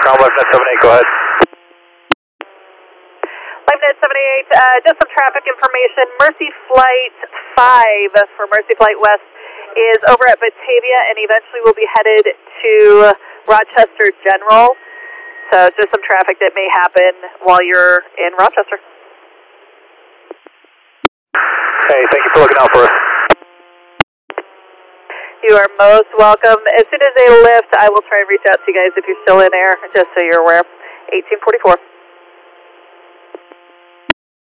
ground LiveNet 78, go ahead. LiveNet 78, just some traffic information. Mercy Flight 5 for Mercy Flight West is over at Batavia and eventually will be headed to Rochester General. So just some traffic that may happen while you're in Rochester. Hey, thank you for looking out for us. You are most welcome. As soon as they lift, I will try and reach out to you guys if you're still in air, just so you're aware. 1844.